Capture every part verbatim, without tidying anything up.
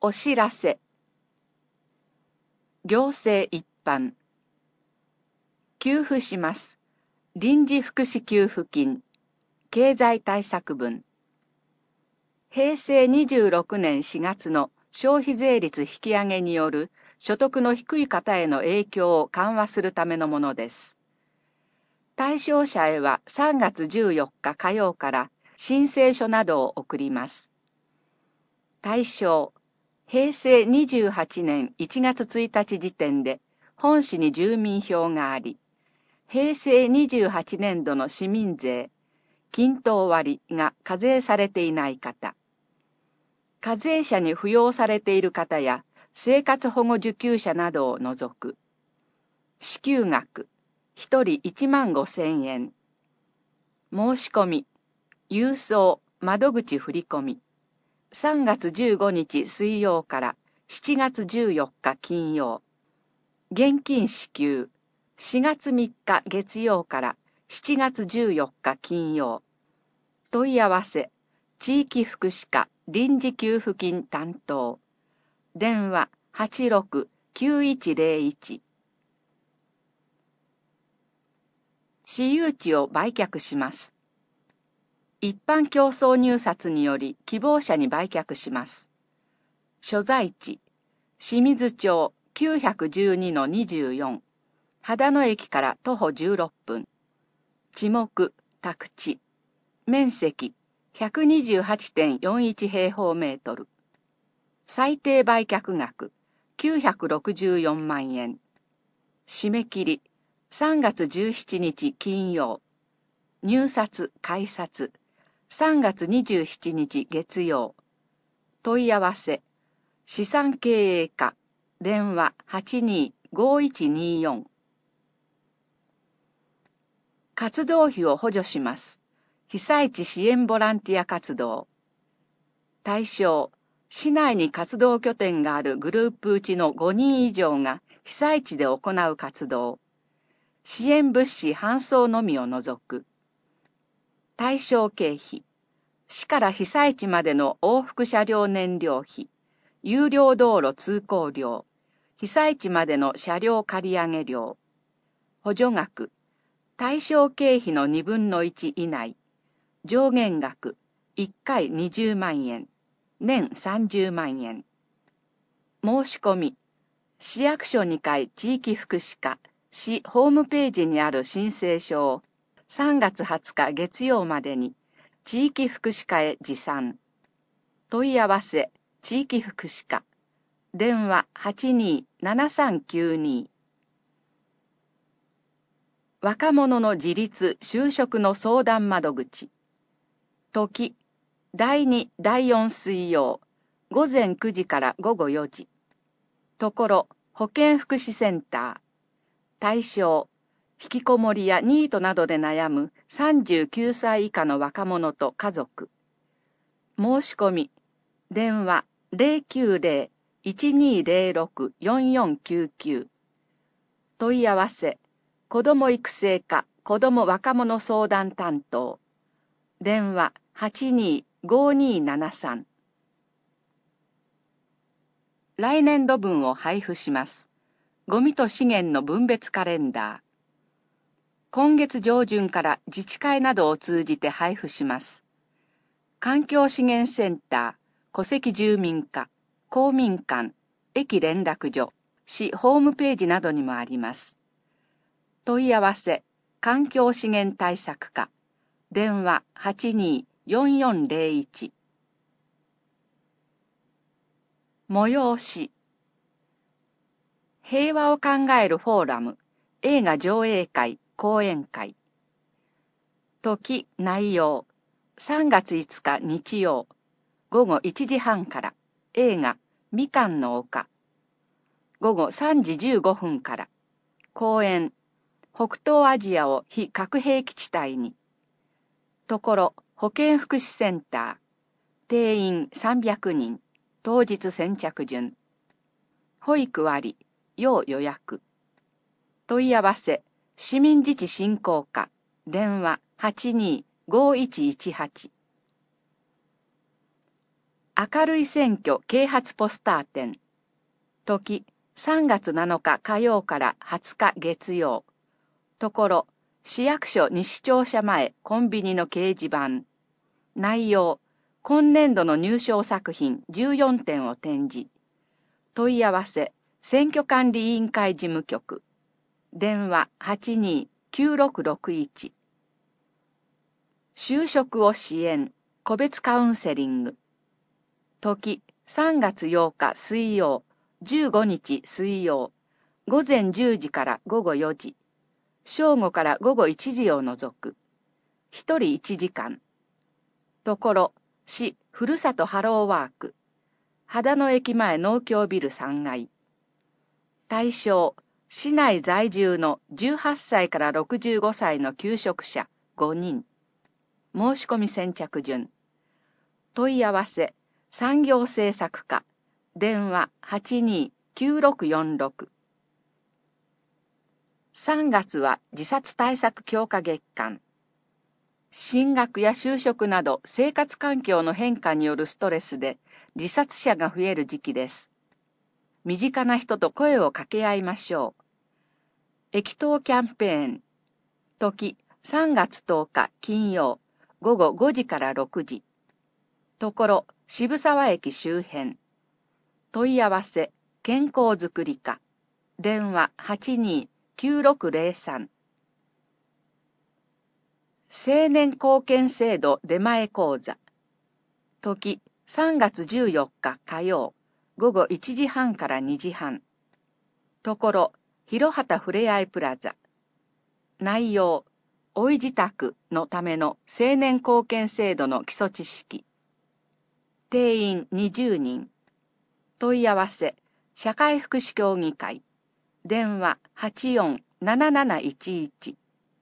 お知らせ。行政一般。給付します。臨時福祉給付金。経済対策分。平成にじゅうろくねんしがつの消費税率引き上げによる所得の低い方への影響を緩和するためのものです。対象者へはさんがつじゅうよっか火曜から申請書などを送ります。対象。平成にじゅうはちねんいちがつついたち時点で本市に住民票があり、平成にじゅうはちねんどの市民税、均等割が課税されていない方、課税者に扶養されている方や生活保護受給者などを除く。支給額、ひとりいちまんごせんえん。申し込み、郵送、窓口振込。さんがつじゅうごにち水曜からしちがつじゅうよっか金曜。現金支給、しがつみっか月曜からしちがつじゅうよっか金曜。問い合わせ、地域福祉課臨時給付金担当。電話はちろく きゅういちゼロいち。私有地を売却します。一般競争入札により希望者に売却します。所在地、清水町 きゅうひゃくじゅうにのにじゅうよん。秦野駅から徒歩じゅうろっぷん。地目、宅地。面積、ひゃくにじゅうはちてんよんいち平方メートル。最低売却額、きゅうひゃくろくじゅうよんまんえん。締め切り、さんがつじゅうしちにち金曜。入札、改札、さんがつにじゅうしちにち月曜。問い合わせ、資産経営課、電話はちにーごいちにーよん。活動費を補助します。被災地支援ボランティア活動。対象、市内に活動拠点があるグループうちのごにん以上が被災地で行う活動。支援物資搬送のみを除く。対象経費。市から被災地までの往復車両燃料費、有料道路通行料、被災地までの車両借上料。補助額。対象経費のにぶんのいち以内。上限額。いっかいにじゅうまんえん。年さんじゅうまんえん。申し込み。市役所にかい地域福祉課、市ホームページにある申請書をさんがつはつか月曜までに地域福祉課へ持参。問い合わせ、地域福祉課。電話はちにーななさんきゅうに。若者の自立・就職の相談窓口。時、だいに、だいよん水曜、ごぜんくじからごごよじ。ところ、保健福祉センター。対象、引きこもりやニートなどで悩むさんじゅうきゅうさい以下の若者と家族。申し込み、電話ゼロきゅうゼロ いちにーゼロろく よんよんきゅうきゅう。問い合わせ、子ども育成課子ども若者相談担当。電話はちにーごにーななさん。来年度分を配布します。ゴミと資源の分別カレンダー。今月上旬から自治会などを通じて配布します。環境資源センター、戸籍住民課、公民館、駅連絡所、市ホームページなどにもあります。問い合わせ、環境資源対策課、電話はちにーよんよんゼロいち。催し。平和を考えるフォーラム、映画上映会、講演会。時、内容。さんがついつか日曜、ごごいちじはんから映画、みかんの丘。ごごさんじじゅうごふんから、講演、北東アジアを非核兵器地帯に。ところ、保健福祉センター。定員さんびゃくにん。当日先着順。保育割、要予約。問い合わせ、市民自治振興課。電話はちにーごいちいちはち。 明るい選挙啓発ポスター展。時、さんがつなのか火曜からはつか月曜。ところ、市役所西庁舎前コンビニの掲示板。内容、今年度の入賞作品じゅうよんてんを展示。問い合わせ、選挙管理委員会事務局。電話 はちにーきゅうろくろくいち。就職を支援、個別カウンセリング。時、さんがつようか水曜、じゅうごにち水曜、ごぜんじゅうじからごごよじ。正午からごごいちじを除く。ひとりいちじかん。ところ、市ふるさとハローワーク。秦野駅前農協ビルさんがい。対象、市内在住のじゅうはっさいからろくじゅうごさいの求職者ごにん。申し込み先着順。問い合わせ、産業政策課。電話 はちにーきゅうろくよんろく。さんがつは自殺対策強化月間。進学や就職など生活環境の変化によるストレスで自殺者が増える時期です。身近な人と声を掛け合いましょう。駅頭キャンペーン。時、さんがつとおか金曜、ごごごじからろくじ。ところ、渋沢駅周辺。問い合わせ、健康づくり課。電話 はちにーきゅうろくぜろさん。青年貢献制度出前講座。時、さんがつじゅうよっか火曜、ごごいちじはんからにじはん。ところ、広畑ふれあいプラザ。内容、老い自宅のための青年貢献制度の基礎知識。定員にじゅうにん。問い合わせ、社会福祉協議会。電話 はちよんなななないちいち。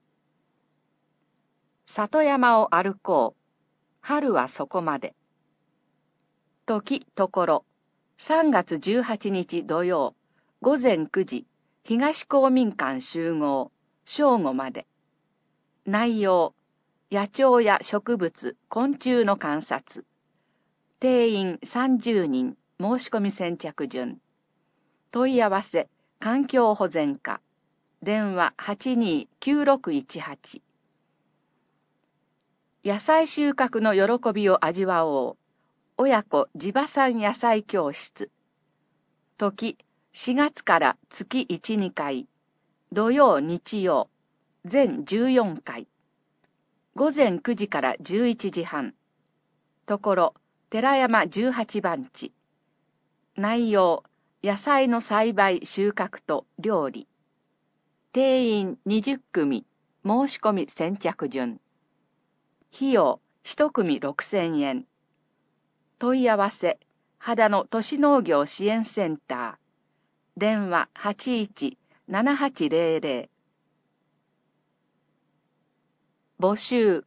里山を歩こう。春はそこまで。時ところ、さんがつじゅうはちにち土曜、ごぜんくじ、東公民館集合、正午まで。内容、野鳥や植物、昆虫の観察。定員さんじゅうにん、申し込み先着順。問い合わせ、環境保全課。電話 はちにーきゅうろくいちはち。野菜収穫の喜びを味わおう。親子地場産野菜教室。時、しがつから月いち、にかい。土曜、日曜。全じゅうよんかい。ごぜんくじからじゅういちじはん。ところ、寺山じゅうはちばんち。内容、野菜の栽培収穫と料理。定員にじゅっくみ、申し込み先着順。費用いちくみろくせんえん。問い合わせ、秦野都市農業支援センター。電話 はちいちななはちぜろぜろ。募集。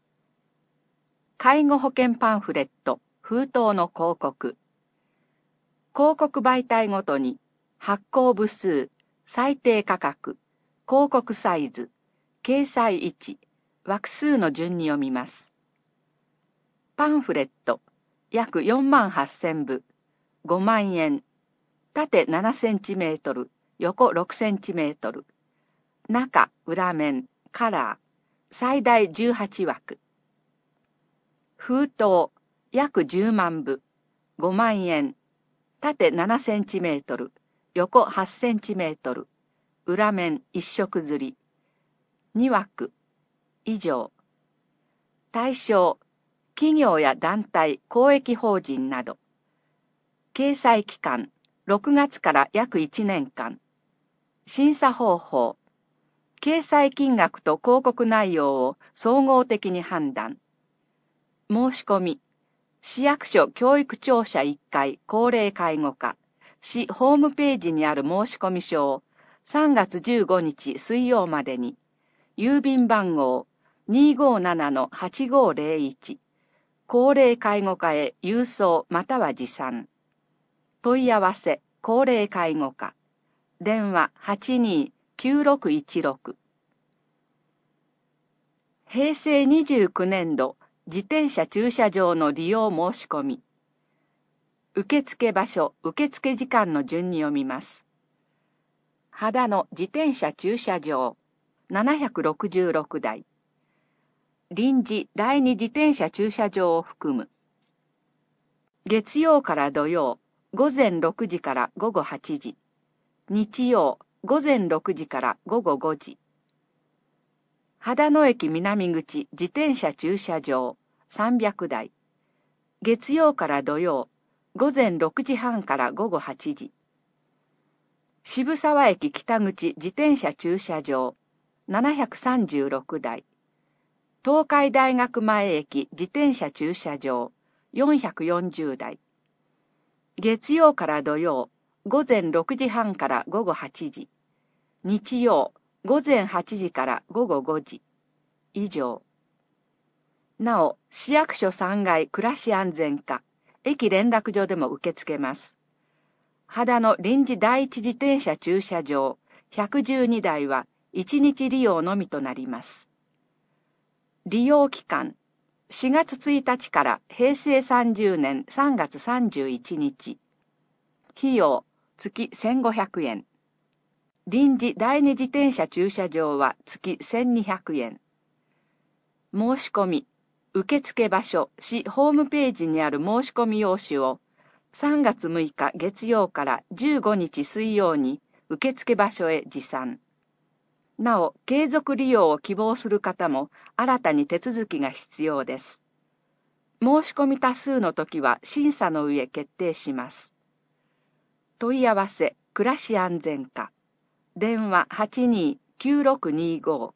介護保険パンフレット、封筒の広告。広告媒体ごとに発行部数、最低価格、広告サイズ、掲載位置、枠数の順に読みます。パンフレット、約よんまんはっせんぶ、ごまんえん。縦ななセンチメートル、横ろくセンチメートル。中、裏面、カラー、最大じゅうはちわく。封筒、約じゅうまんぶ、ごまんえん。縦ななセンチメートル、横はちセンチメートル。裏面一色刷り。にわく。以上。対象、企業や団体、公益法人など。掲載期間、ろくがつから約いちねんかん。審査方法、掲載金額と広告内容を総合的に判断。申し込み、市役所教育庁舎いっかい高齢介護課、市ホームページにある申込書をさんがつじゅうごにち水曜までに、郵便番号 にーごーななのはちごーぜろいち、高齢介護課へ郵送または持参。問い合わせ、高齢介護課。電話 はちにーきゅうろくいちろく。へいせいにじゅうきゅうねんど、自転車駐車場の利用申し込み。 受付場所、受付時間の順に読みます。秦野自転車駐車場、ななひゃくろくじゅうろくだい。臨時第二自転車駐車場を含む。月曜から土曜、午前ろくじから午後はちじ。日曜、午前ろくじから午後ごじ。秦野駅南口自転車駐車場、さんびゃくだい。月曜から土曜、午前ろくじはんから午後はちじ。渋沢駅北口自転車駐車場、ななひゃくさんじゅうろくだい。東海大学前駅自転車駐車場、よんひゃくよんじゅうだい。月曜から土曜、午前ろくじはんから午後はちじ。日曜、午前はちじから午後ごじ。以上。なお、市役所さんがい暮らし安全課、駅連絡所でも受け付けます。秦野臨時第一自転車駐車場ひゃくじゅうにだいはいちにち利用のみとなります。利用期間、しがつついたちからへいせいさんじゅうねんさんがつさんじゅういちにち。費用、月せんごひゃくえん。臨時第二自転車駐車場は月せんにひゃくえん。申し込み、受付場所、市ホームページにある申し込み用紙をさんがつむいか月曜からじゅうごにち水曜に受付場所へ持参。なお、継続利用を希望する方も新たに手続きが必要です。申し込み多数の時は審査の上決定します。問い合わせ、暮らし安全課。電話 はちにーきゅうろくにーご。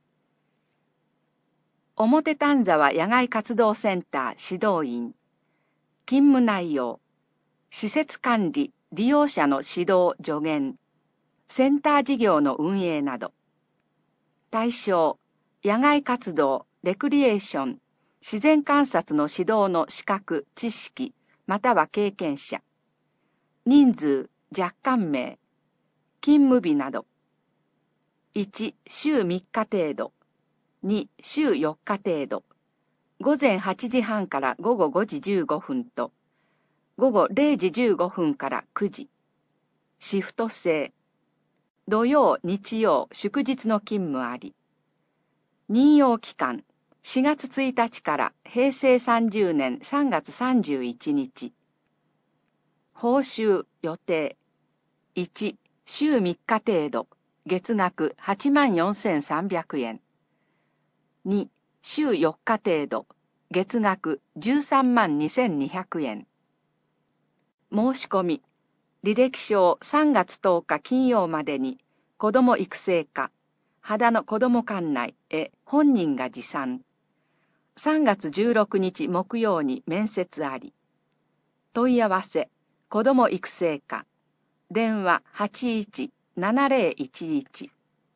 表丹沢野外活動センター指導員。勤務内容。施設管理、利用者の指導・助言。センター事業の運営など。対象、野外活動、レクリエーション、自然観察の指導の資格、知識、または経験者。人数、若干名。勤務日など。いち、週みっか程度。に、週よっか程度。午前はちじはんから午後ごじじゅうごふんと、午後れいじじゅうごふんからくじ。シフト制。土曜、日曜、祝日の勤務あり。任用期間、しがつついたちからへいせいさんじゅうねんさんがつさんじゅういちにち。報酬、予定。いち、週みっか程度、月額はちまんよんせんさんびゃくえん。に、週よっか程度、月額じゅうさんまんにせんにひゃくえん。申し込み、履歴書をさんがつとおか金曜までに、子ども育成課、秦野子ども館内へ本人が持参。さんがつじゅうろくにち木曜に面接あり。問い合わせ、子ども育成課、電話 はちいちななぜろいちいち。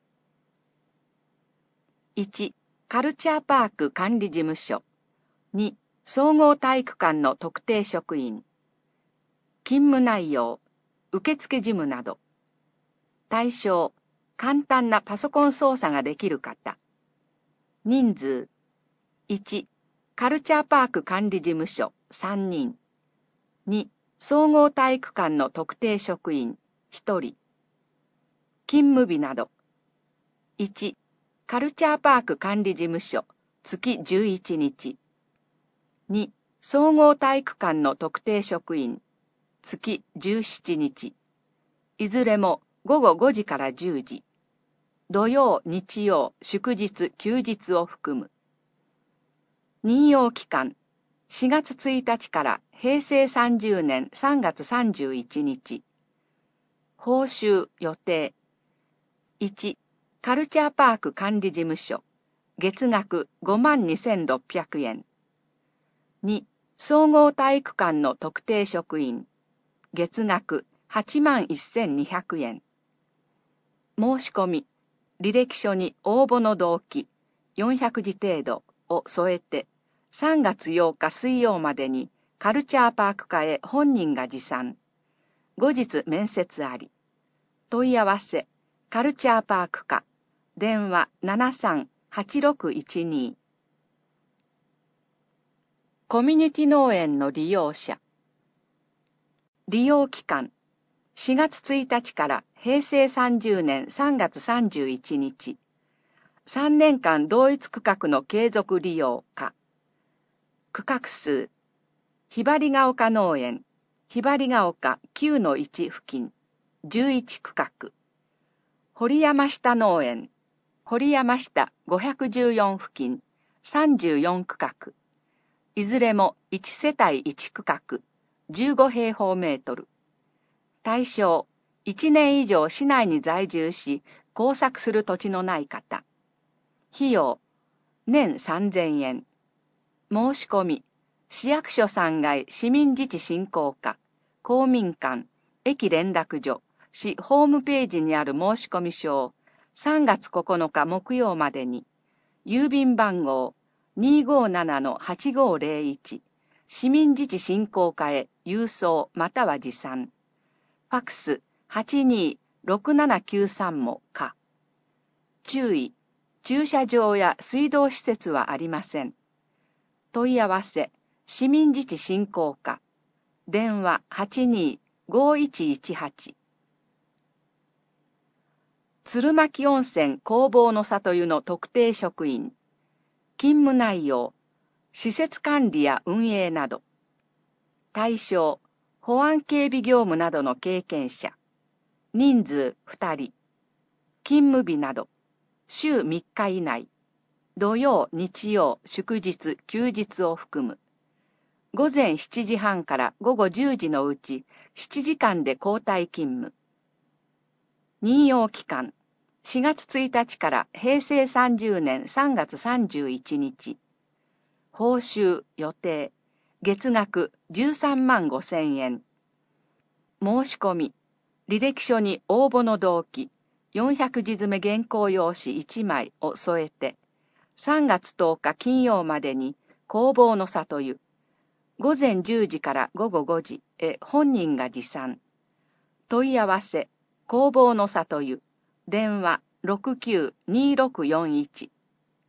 いち、カルチャーパーク管理事務所。に、総合体育館の特定職員。勤務内容、受付事務など。対象、簡単なパソコン操作ができる方。人数、いち、カルチャーパーク管理事務所さんにん。に、総合体育館の特定職員ひとり。勤務日など。いち、カルチャーパーク管理事務所月じゅういちにち。に、総合体育館の特定職員月じゅうしちにち。いずれもごごごじからじゅうじ。土曜、日曜、祝日、休日を含む。任用期間、しがつついたちからへいせいさんじゅうねんさんがつさんじゅういちにち。報酬、予定。いち、カルチャーパーク管理事務所、月額ごまんにせんろっぴゃくえん。に、総合体育館の特定職員、月額はちまんせんにひゃくえん。申し込み、履歴書に応募の動機、よんひゃくじ程度を添えて、さんがつようか水曜までにカルチャーパーク課へ本人が持参。後日面接あり。問い合わせ、カルチャーパーク課、電話 ななさんはちろくいちに。コミュニティ農園の利用者。 利用期間、しがつついたちからへいせいさんじゅうねんさんがつさんじゅういちにち。さんねんかん同一区画の継続利用か。区画数、ひばりが丘農園、ひばりが丘 きゅうのいち 付近、じゅういち区画。堀山下農園、堀山下ごひゃくじゅうよん付近、さんじゅうよん区画。いずれもいちせたいいち区画、じゅうごへいほうメートル。対象、いちねん以上市内に在住し、耕作する土地のない方。費用、年さんぜんえん。申し込み、市役所さんがい市民自治振興課、公民館、駅連絡所、市ホームページにある申し込み書をさんがつここのか木曜までに、郵便番号 にーごーななのはちごーぜろいち、市民自治振興課へ郵送または持参。ファクスはちにーろくななきゅうさんもか。注意、駐車場や水道施設はありません。問い合わせ、市民自治振興課。電話 はちにーごーいちいちはち。鶴巻温泉工房の里湯の特定職員。勤務内容、施設管理や運営など。対象、保安警備業務などの経験者。人数ふたり。勤務日など、週みっか以内。土曜、日曜、祝日、休日を含む。午前しちじはんからごごじゅうじのうちしちじかんで交代勤務。任用期間、しがつついたちからへいせいさんじゅうねんさんがつさんじゅういちにち。報酬予定、月額じゅうさんまんごせんえん。申し込み、履歴書に応募の動機、よんひゃくじ詰め原稿用紙いちまいを添えて、さんがつとおか金曜までに工房の里湯、ごぜんじゅうじからごごごじへ本人が持参。問い合わせ、工房の里湯、電話 ろくきゅうにーろくよんいち。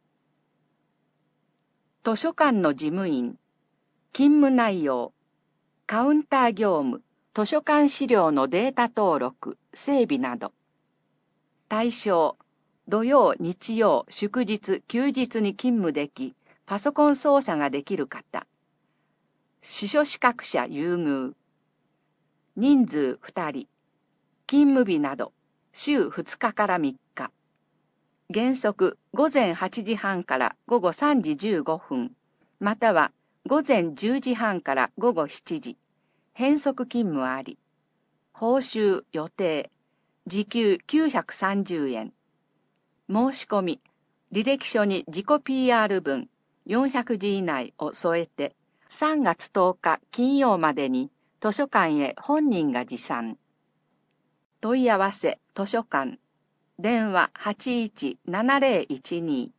図書館の事務員、勤務内容、カウンター業務、図書館資料のデータ登録、整備など。対象、土曜、日曜、祝日、休日に勤務でき、パソコン操作ができる方。司書資格者優遇。人数ふたり。勤務日など、週ふつかからみっか。原則、午前はちじはんからごごさんじじゅうごふん、または午前じゅうじはんからごごしちじ。変則勤務あり。報酬予定。時給きゅうひゃくさんじゅうえん。申し込み、履歴書に自己 ピーアール 文よんひゃくじ以内を添えて、さんがつとおか金曜までに図書館へ本人が持参。問い合わせ図書館。電話 はちいちななぜろいちに。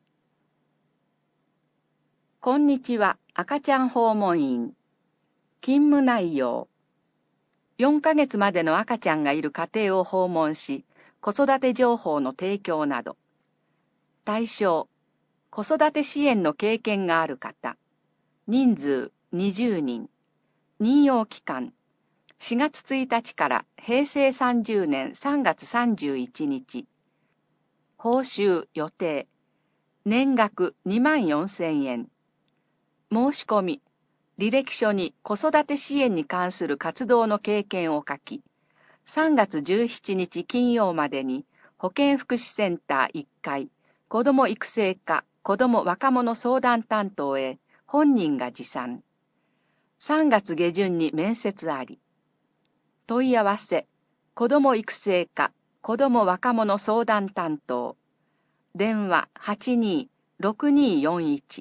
こんにちは、赤ちゃん訪問員。勤務内容。よんかげつまでの赤ちゃんがいる家庭を訪問し、子育て情報の提供など。対象、子育て支援の経験がある方。人数にじゅうにん。任用期間、しがつついたちからへいせいさんじゅうねんさんがつさんじゅういちにち。報酬予定、年額にまんよんせんえん。申し込み、履歴書に子育て支援に関する活動の経験を書き、さんがつじゅうしちにち金曜までに保健福祉センターいっかい、子ども育成課子ども若者相談担当へ本人が持参。さんがつげじゅんに面接あり。問い合わせ、子ども育成課子ども若者相談担当。電話 はちにーろくにーよんいち。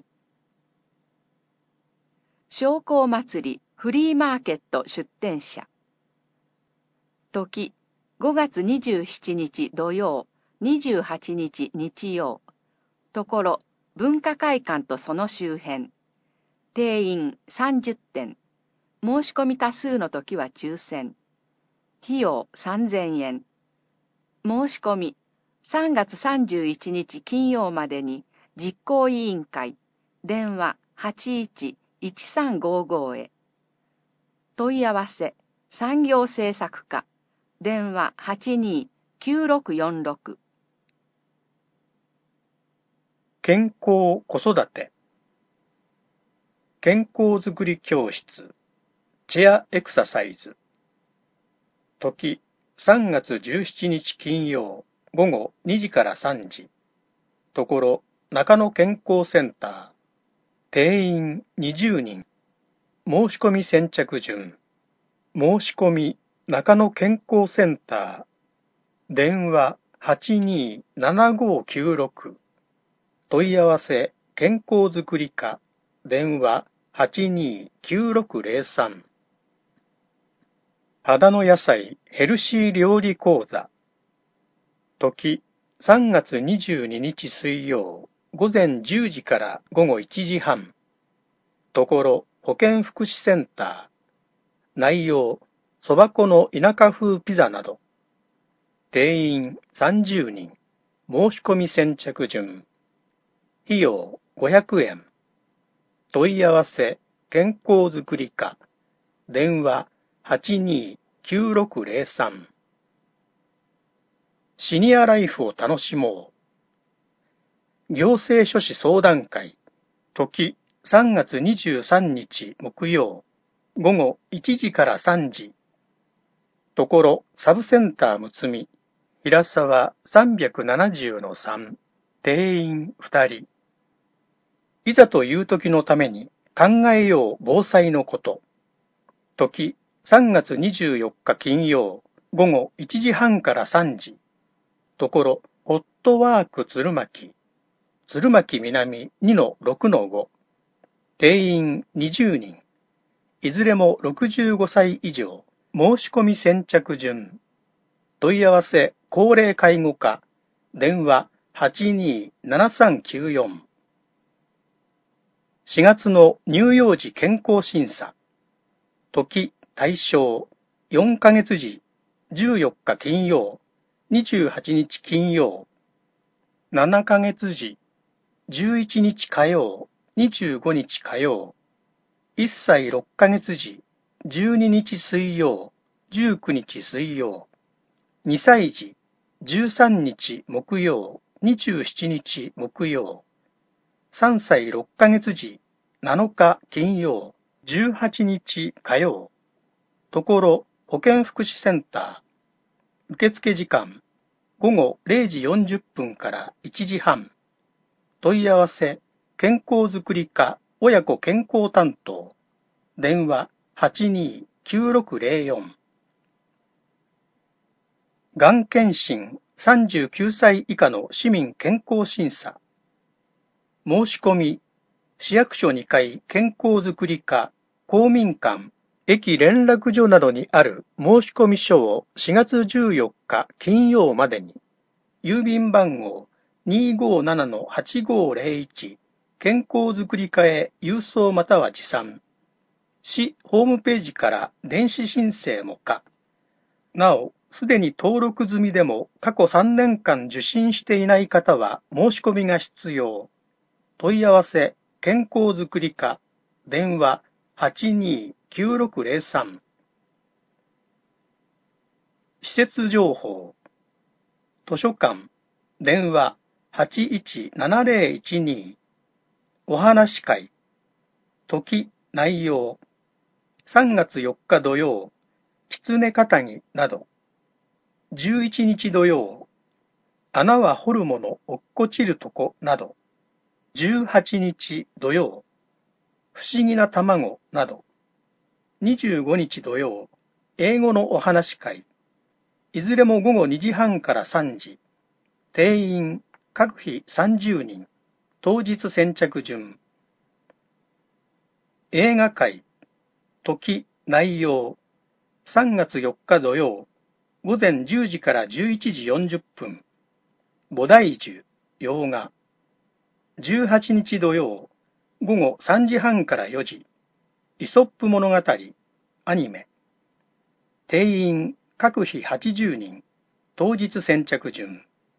商工祭りフリーマーケット出店者。時、ごがつにじゅうしちにち土曜、にじゅうはちにち日曜。ところ、文化会館とその周辺。定員さんじゅってん。申し込み多数の時は抽選。費用さんぜんえん。申し込み、さんがつさんじゅういちにち金曜までに実行委員会、電話 はちいちいちさんごご へ。問い合わせ、 産業政策課、電話 はちにーきゅうろくよんろく。 健康子育て健康づくり教室チェアエクササイズ時さんがつじゅうしちにち金曜午後にじからさんじところ中野健康センター定員にじゅうにん申し込み先着順申し込み中野健康センター電話 はちにーななごーきゅうろく 問い合わせ健康づくり課電話 はちにーきゅうろくゼロさん 秦野野菜ヘルシー料理講座時さんがつにじゅうににち水曜午前じゅうじから午後いちじはんところ保健福祉センター内容そば粉の田舎風ピザなど定員さんじゅうにん申し込み先着順費用ごひゃくえん問い合わせ健康づくり課電話 はちにーきゅうろくゼロさん シニアライフを楽しもう行政書士相談会時さんがつにじゅうさんにち木曜午後いちじからさんじところサブセンターむつみ平沢 さんびゃくななじゅうのさん 定員ふたりいざという時のために考えよう防災のこと時さんがつにじゅうよっか金曜午後いちじはんからさんじところホットワーク鶴巻鶴巻南 にのろくのご 定員にじゅうにんいずれもろくじゅうごさい以上申し込み先着順問い合わせ高齢介護課電話 はちにーななさんきゅうよん しがつの乳幼児健康審査時対象よんかげつじじゅうよっか金曜にじゅうはちにち金曜ななかげつじじゅういちにち火曜にじゅうごにち火曜いっさいろっかげつじじゅうににち水曜じゅうくにち水曜にさいじじゅうさんにち木曜にじゅうしちにち木曜さんさいろっかげつじなのか金曜じゅうはちにち火曜ところ保健福祉センター受付時間午後れいじよんじゅっぷんからいちじはん問い合わせ健康づくり課親子健康担当電話 はちにーきゅうろくゼロよん がん検診さんじゅうきゅうさい以下の市民健康審査申し込み市役所にかい健康づくり課公民館駅連絡所などにある申込書をしがつじゅうよっか金曜までに郵便番号 にーごーななのはちごーゼロいち 健康づくり課へ郵送または持参市ホームページから電子申請も可なおすでに登録済みでも過去さんねんかん受診していない方は申し込みが必要問い合わせ健康づくり課電話 はちにーきゅうろくゼロさん 施設情報図書館電話 はちいちななゼロいちに お話会時内容さんがつよっか土曜狐かたぎなどじゅういちにち土曜穴は掘るもの落っこちるとこなどじゅうはちにち土曜不思議な卵などにじゅうごにち土曜英語のお話会いずれも午後にじはんからさんじ定員各日さんじゅうにん当日先着順映画会時内容さんがつよっか土曜午前じゅうじからじゅういちじよんじゅっぷん菩提樹洋画じゅうはちにち土曜午後さんじはんからよじイソップ物語アニメ定員各日はちじゅうにん当日先着順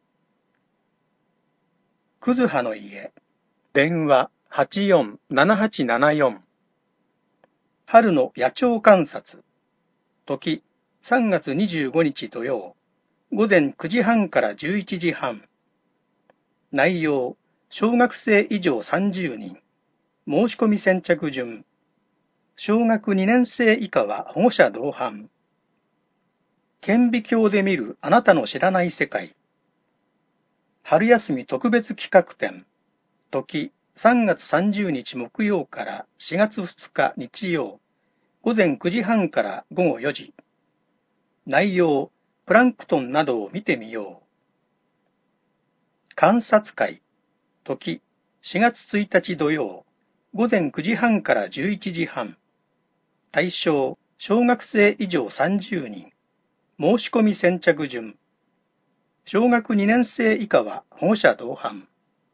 くずはの家電話 はちよんななはちななよん 春の野鳥観察時さんがつにじゅうごにち土曜、午前くじはんからじゅういちじはん。内容、小学生以上さんじゅうにん。申し込み先着順。小学にねん生以下は保護者同伴。顕微鏡で見るあなたの知らない世界。春休み特別企画展。時さんがつさんじゅうにち木曜からしがつふつか日曜。午前くじはんからごごよじ。内容、プランクトンなどを見てみよう。観察会。時しがつついたち土曜。午前くじはんからじゅういちじはん。対象、小学生以上さんじゅうにん。申し込み先着順。小学にねん生以下は保護者同伴。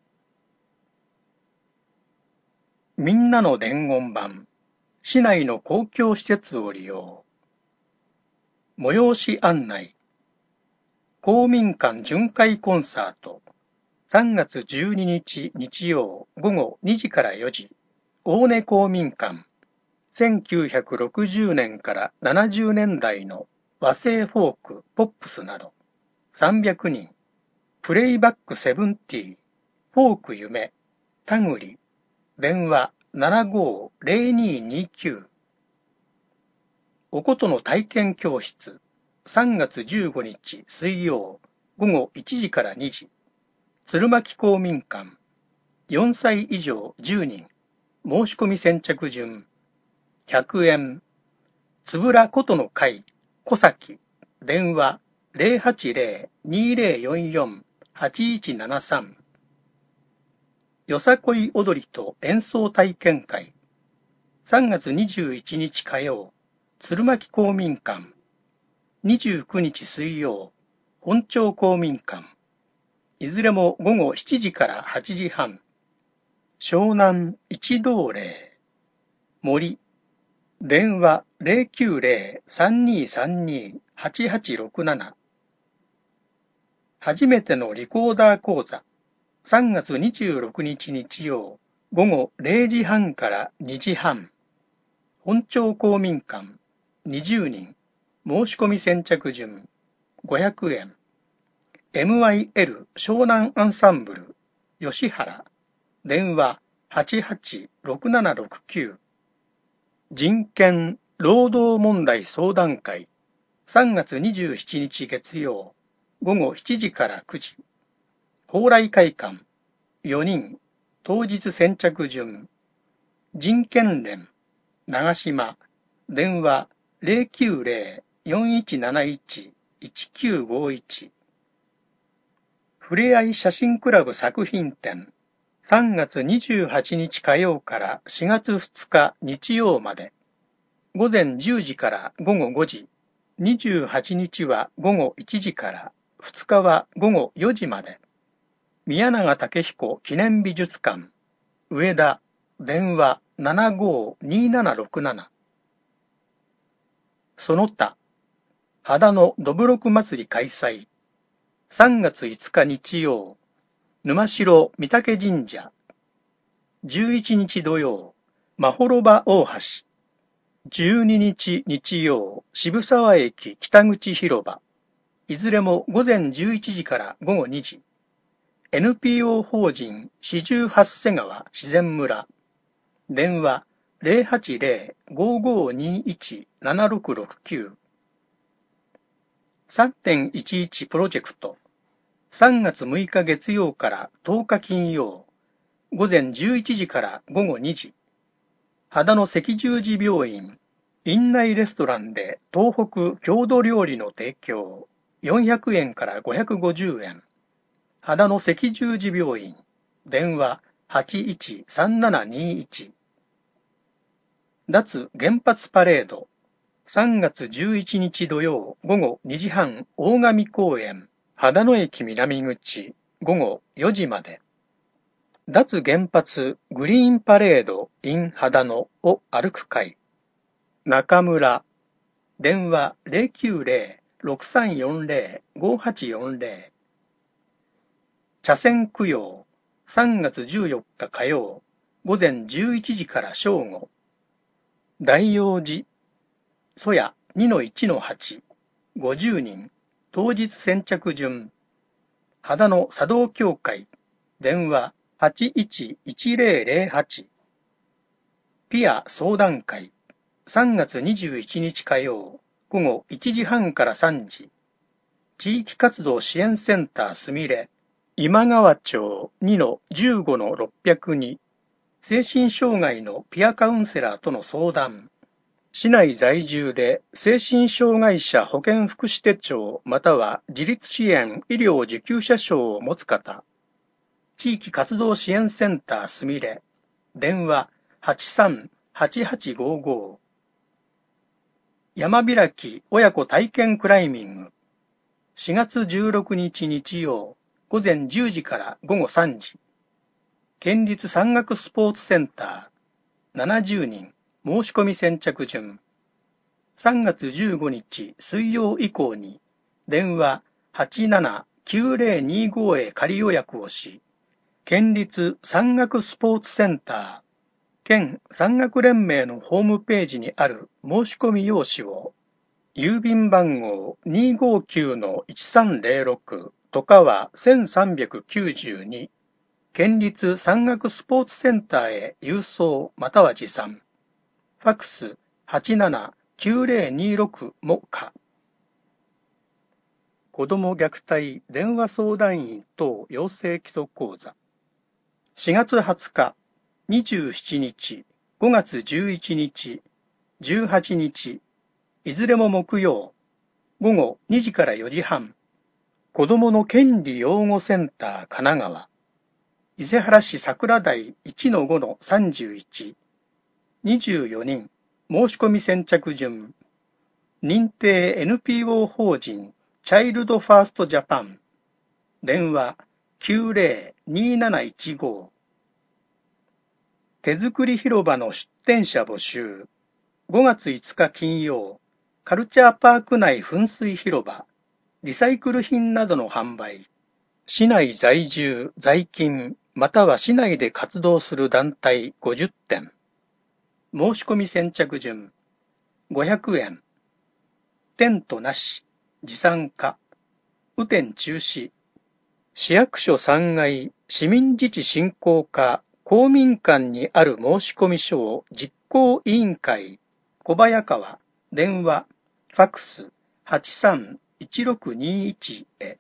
みんなの伝言板。市内の公共施設を利用。催し案内。公民館巡回コンサート。さんがつじゅうににち日曜午後にじからよじ。大根公民館。せんきゅうひゃくろくじゅうねんからななじゅうねんだいの和製フォーク、ポップスなど。さんびゃくにん。プレイバックセブンティー。フォーク夢。たぐり。電話ななごーぜろにーにーきゅう。おことの体験教室。さんがつじゅうごにち水曜午後いちじからにじ。鶴巻公民館。よんさい以上じゅうにん。申し込み先着順。ひゃくえん。つぶらことの会。小崎。電話 ゼロはちゼロ にーゼロよんよん はちいちななさん。よさこい踊りと演奏体験会。さんがつにじゅういちにち火曜。鶴巻公民館。にじゅうくにち水曜。本町公民館。いずれもごごしちじからはちじはん。湘南一同霊。森。電話 ゼロきゅうゼロ さんにーさんにー はちはちろくなな。初めてのリコーダー講座。さんがつにじゅうろくにち日曜。午後れいじはんからにじはん。本町公民館。にじゅうにん。申し込み先着順。ごひゃくえん。エムアイエル 湘南アンサンブル。吉原。電話はちはちろくななろくきゅう。人権労働問題相談会。さんがつにじゅうしちにち月曜。午後しちじからくじ。蓬莱会館。よにん。当日先着順。人権連。長島。電話ゼロきゅうゼロ よんいちなないち いちきゅうごいち。ふれあい写真クラブ作品展。さんがつにじゅうはちにち火曜からしがつふつか日曜まで。午前じゅうじからごごごじ。にじゅうはちにちはごごいちじからふつかはごごよじまで。宮永武彦記念美術館。上田。電話ななごーにーななろくなな。その他。秦野どぶろく祭り開催。さんがついつか日曜。沼代御嶽神社。じゅういちにち土曜。まほろば大橋。じゅうににち日曜。渋沢駅北口広場。いずれも午前じゅういちじからごごにじ。エヌピーオー 法人四十八瀬川自然村。電話ゼロはちゼロ ごごにいち ななろくろくきゅう。さんてんいちいち プロジェクト。さんがつむいか月曜からとおか金曜。午前じゅういちじからごごにじ。秦野赤十字病院。院内レストランで東北郷土料理の提供。よんひゃくえんからごひゃくごじゅうえん。秦野赤十字病院。電話はちいちさんななにいち。脱原発パレード。さんがつじゅういちにち土曜午後にじはん大神公園。秦野駅南口午後よじまで。脱原発グリーンパレード in 秦野を歩く会。中村。電話ゼロきゅうゼロ ろくさんよんゼロ ごはちよんゼロ。茶筅供養。さんがつじゅうよっか火曜。午前じゅういちじから正午。大王寺。曽谷にのいちのはち、ごじゅうにん、当日先着順。秦野茶道協会、電話はちいちいちぜろぜろはち。ピア相談会、さんがつにじゅういちにち火曜、午後いちじはんからさんじ。地域活動支援センターすみれ、今川町 にのじゅうごのろっぴゃくに、精神障害のピアカウンセラーとの相談。市内在住で精神障害者保健福祉手帳または自立支援医療受給者証を持つ方。地域活動支援センターすみれ。電話はちさんはちはちごご。山開き親子体験クライミング。しがつじゅうろくにち日曜、午前じゅうじから午後さんじ。県立山岳スポーツセンター。ななじゅうにん。申し込み先着順。さんがつじゅうごにち水曜以降に、電話はちななきゅうぜろにごへ仮予約をし、県立山岳スポーツセンター、県山岳連盟のホームページにある申し込み用紙を、郵便番号 にごきゅうのいちさんぜろろく とかはせんさんびゃくきゅうじゅうに、県立山岳スポーツセンターへ郵送または持参。ファックスはちななきゅうぜろにろくも可。子ども虐待電話相談員等養成基礎講座。しがつはつか、にじゅうしちにち、ごがつじゅういちにち、じゅうはちにち、いずれも木曜、午後にじからよじはん、子どもの権利養護センター神奈川、伊勢原市桜台 いちのごのさんじゅういち、にじゅうよにん、申し込み先着順、認定 エヌピーオー 法人チャイルドファーストジャパン、電話きゅうぜろになないちご。手作り広場の出店者募集。ごがついつか金曜、カルチャーパーク内噴水広場、リサイクル品などの販売。市内在住、在勤、または市内で活動する団体ごじゅってん。申し込み先着順、ごひゃくえん。テントなし、持参可。雨天中止。市役所さんがい市民自治振興課公民館にある申込書を実行委員会小早川電話ファックスはちさんいちろくにいちへ。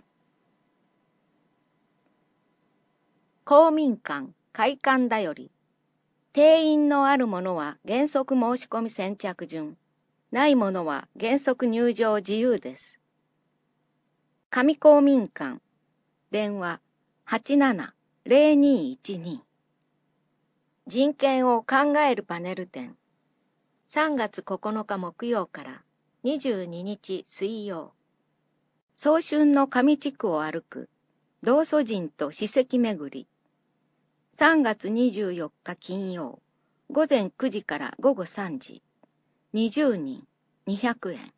公民館会館だより。定員のあるものは原則申し込み先着順、ないものは原則入場自由です。上公民館電話はちななぜろにいちに。人権を考えるパネル展、さんがつここのか木曜からにじゅうににち水曜。早春の上地区を歩く道祖人と史跡巡り。さんがつにじゅうよっか金曜、午前くじから午後さんじ。にじゅうにん、にひゃくえん。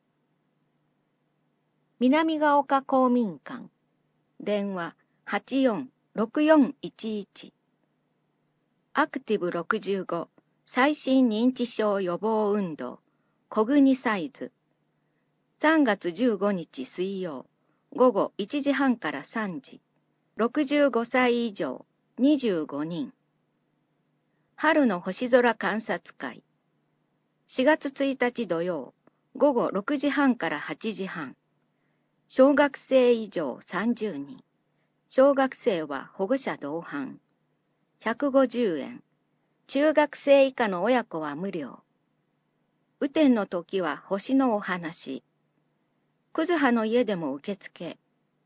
南ヶ丘公民館電話はちよんろくよんいちいち。アクティブろくじゅうご最新認知症予防運動小国サイズ。さんがつじゅうごにち水曜、午後いちじはんからさんじ。ろくじゅうごさい以上にじゅうごにん。春の星空観察会。しがつついたち土曜、午後ろくじはんからはちじはん。小学生以上さんじゅうにん。小学生は保護者同伴。ひゃくごじゅうえん。中学生以下の親子は無料。雨天の時は星のお話。くずはの家でも受付。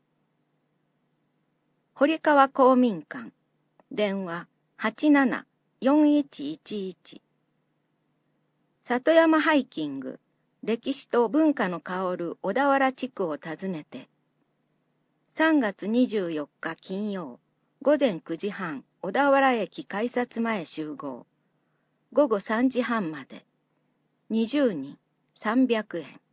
堀川公民館電話はちななよんいちいちいち。里山ハイキング歴史と文化の香る小田原地区を訪ねて。さんがつにじゅうよっか金曜、午前くじはん、小田原駅改札前集合。午後さんじはんまで。にじゅうにん、さんびゃくえん。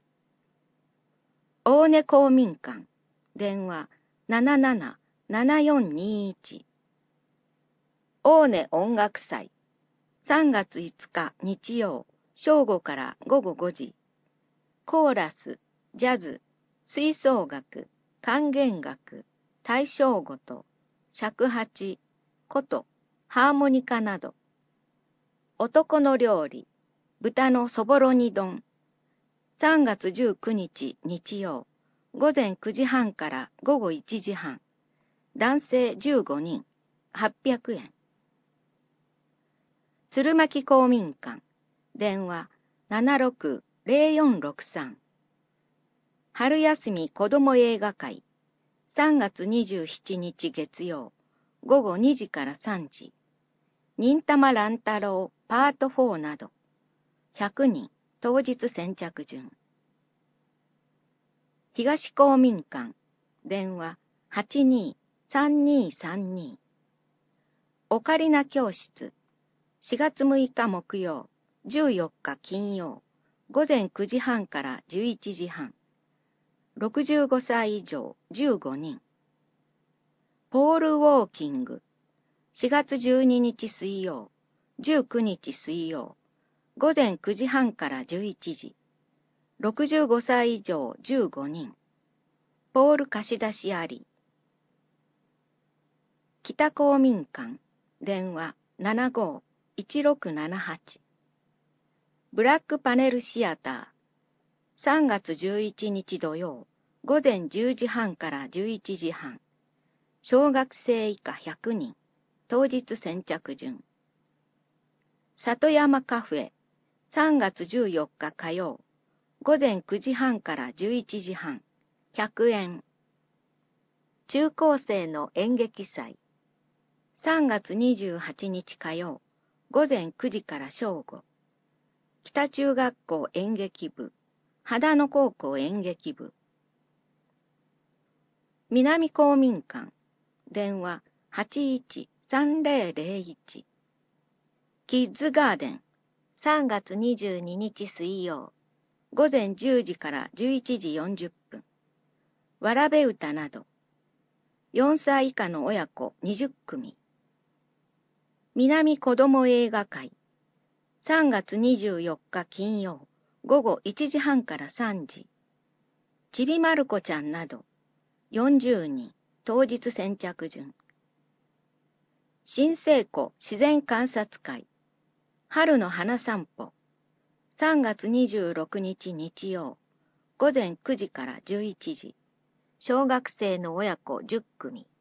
大根公民館電話ななななななよんにいち。大根音楽祭さんがついつか日曜正午から午後ごじ。 コーラス、ジャズ、吹奏楽、管弦楽、大正琴、尺八、琴、ハーモニカなど。男の料理、豚のそぼろ煮丼。さんがつじゅうくにち日曜、午前くじはんから午後いちじはん。男性じゅうごにん、はっぴゃくえん。鶴巻公民館、電話ななろくぜろよんろくさん。春休み子ども映画会、さんがつにじゅうしちにち月曜、午後にじからさんじ。忍たま乱太郎パートフォーなど、ひゃくにん、当日先着順。東公民館、電話はちにーさんにーさんに。オカリナ教室、しがつむいか木曜、じゅうよっか金曜、午前くじはんからじゅういちじはん。ろくじゅうごさい以上じゅうごにん。ポールウォーキング、しがつじゅうににち水曜、じゅうくにち水曜、午前くじはんからじゅういちじ。ろくじゅうごさい以上じゅうごにん。ポール貸し出しあり。北公民館、電話ななごーいちろくななはち。ブラックパネルシアター、さんがつじゅういちにち土曜、午前じゅうじはんからじゅういちじはん。小学生以下ひゃくにん、当日先着順。里山カフェ、さんがつじゅうよっか火曜、午前くじはんからじゅういちじはん、ひゃくえん。中高生の演劇祭、さんがつにじゅうはちにち火曜、午前くじから正午。北中学校演劇部、秦野高校演劇部。南公民館、電話はちいちさんぜろぜろいち。キッズガーデン、さんがつにじゅうににち水曜、午前じゅうじからじゅういちじよんじゅっぷん。わらべ歌など。よんさい以下の親子にじゅっくみ。南子ども映画会、さんがつにじゅうよっか金曜、午後いちじはんからさんじ。ちびまる子ちゃんなど、よんじゅうにん、当日先着順。新生湖自然観察会、春の花散歩、さんがつにじゅうろくにち日曜、午前くじからじゅういちじ。小学生の親子じゅっくみ。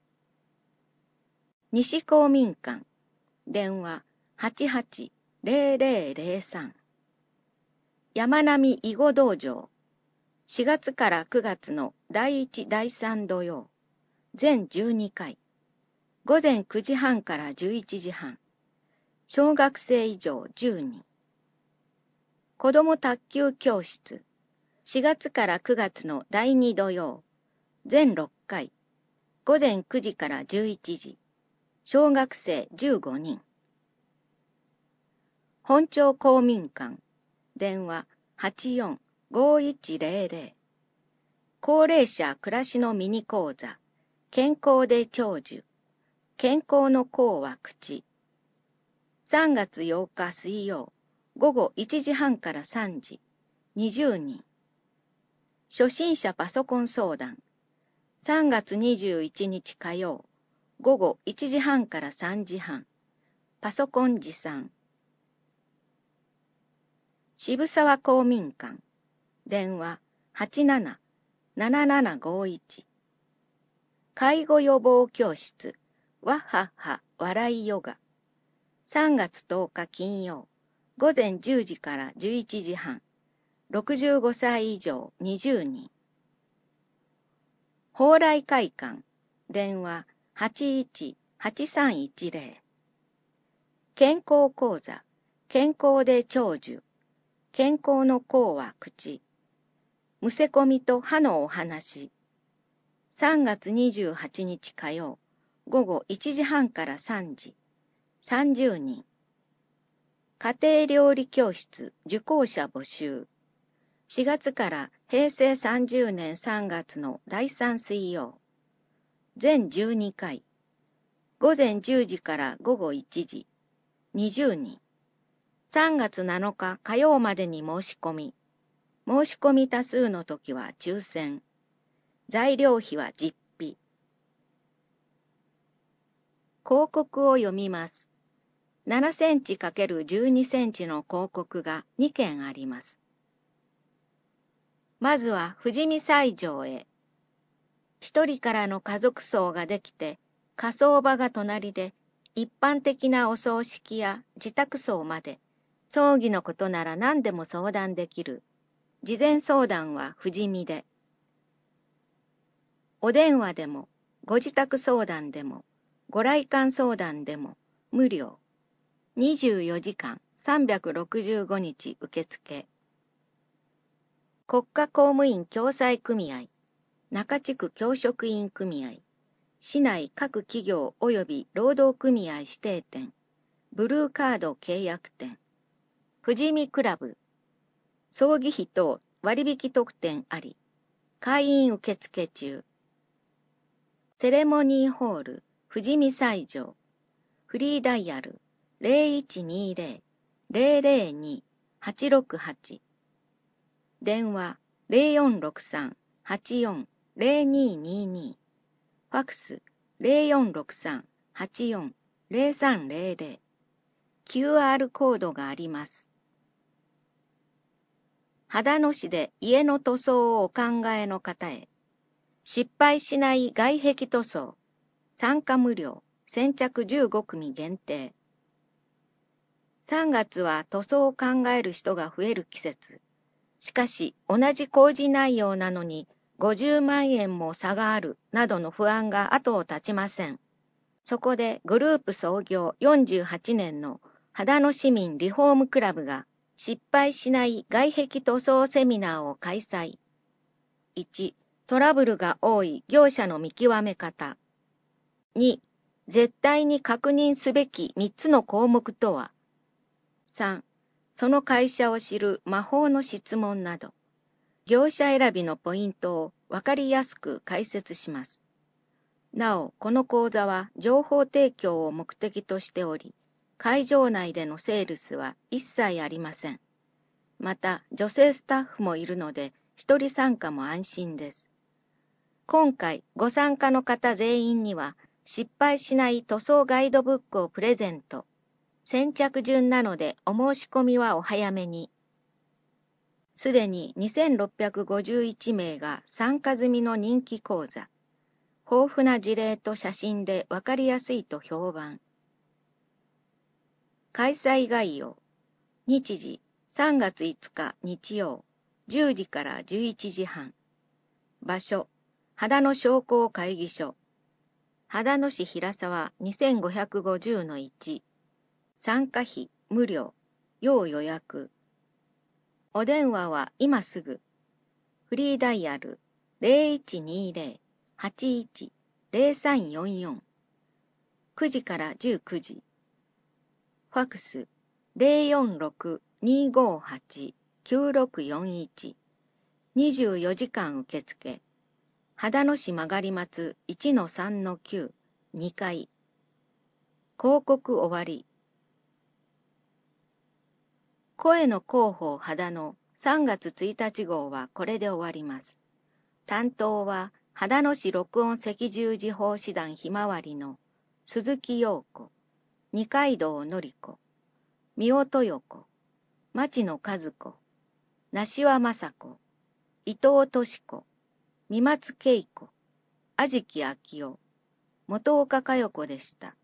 西公民館、電話はちはちぜろぜろぜろさん。山並囲碁道場、しがつからくがつのだいいちだいさん土曜、全じゅうにかい、午前くじはんからじゅういちじはん。小学生以上じゅうにん。子ども卓球教室、しがつからくがつのだいに土曜、全ろっかい、午前くじからじゅういちじ。小学生じゅうごにん。本町公民館、電話はちよんごいちぜろぜろ。高齢者暮らしのミニ講座、健康で長寿、健康の功は口。さんがつようか水曜、午後いちじはんからさんじ、にじゅうにん。初心者パソコン相談、さんがつにじゅういちにち火曜、午後いちじはんからさんじはん。パソコン持参。渋沢公民館、電話はちななななななごいち。介護予防教室、わっはっは笑いヨガ。さんがつとおか金曜、午前じゅうじからじゅういちじはん。ろくじゅうごさい以上にじゅうにん。蓬莱会館、電話はちいちはちさんいちぜろ。健康講座、健康で長寿、健康の功は口。むせこみと歯のお話。さんがつにじゅうはちにち火曜、午後いちじはんからさんじ、さんじゅうにん。家庭料理教室受講者募集。しがつからへいせいさんじゅうねんさんがつのだいさん水曜。全じゅうにかい。午前じゅうじから午後いちじ。にじゅうにん。さんがつなのか火曜までに申し込み。 申し込み多数のときは抽選。材料費は実費。広告を読みます。ななセンチかけるじゅうにセンチの広告がにけんあります。まずは富士見西条へ。一人からの家族葬ができて、火葬場が隣で、一般的なお葬式や自宅葬まで、葬儀のことなら何でも相談できる。事前相談は富士見で。お電話でも、ご自宅相談でも、ご来館相談でも、無料。にじゅうよじかんさんびゃくろくじゅうごにち受付。国家公務員共済組合、中地区教職員組合、市内各企業及び労働組合指定店、ブルーカード契約店、富士見クラブ、葬儀費等割引特典あり、会員受付中。セレモニーホール、富士見西条、フリーダイヤル ゼロいちにゼロ ゼロゼロに はちろくはち、電話 ゼロよんろくさん はちよん ゼロににに、ファクス ゼロよんろくさん はちよん ゼロさんゼロゼロ、キューアール コードがあります。秦野市で家の塗装をお考えの方へ、失敗しない外壁塗装、参加無料、先着じゅうごくみ限定。さんがつは塗装を考える人が増える季節。しかし同じ工事内容なのにごじゅうまんえんも差があるなどの不安が後を絶ちません。そこでグループ創業よんじゅうはちねんの秦野市民リフォームクラブが失敗しない外壁塗装セミナーを開催。いち、トラブルが多い業者の見極め方。に、絶対に確認すべきみっつの項目とは。さん、その会社を知る魔法の質問など、業者選びのポイントをわかりやすく解説します。なお、この講座は情報提供を目的としており、会場内でのセールスは一切ありません。また、女性スタッフもいるので、一人参加も安心です。今回、ご参加の方全員には、失敗しない塗装ガイドブックをプレゼント。先着順なのでお申し込みはお早めに。すでににせんろっぴゃくごじゅういちめいが参加済みの人気講座。豊富な事例と写真でわかりやすいと評判。開催概要。日時さんがついつか日曜じゅうじからじゅういちじはん。場所秦野商工会議所。秦野市平沢 にせんごひゃくごじゅうのいち。参加費無料。要予約。お電話は今すぐ。フリーダイヤル ゼロいちにゼロ はちいち ゼロさんよんよん。くじからじゅうくじ。ファクス ゼロよんろく にごはち きゅうろくよんいち。にじゅうよじかん受付。秦野市曲松 いちのさんのきゅう にかい。広告終わり。声の広報秦野さんがつついたち号はこれで終わります。担当は秦野市録音赤十字法師団ひまわりの鈴木陽子、二階堂のり子、三尾豊子、町野和子、梨輪雅子、伊藤敏子、三松恵子、安食昭夫、本岡佳代子でした。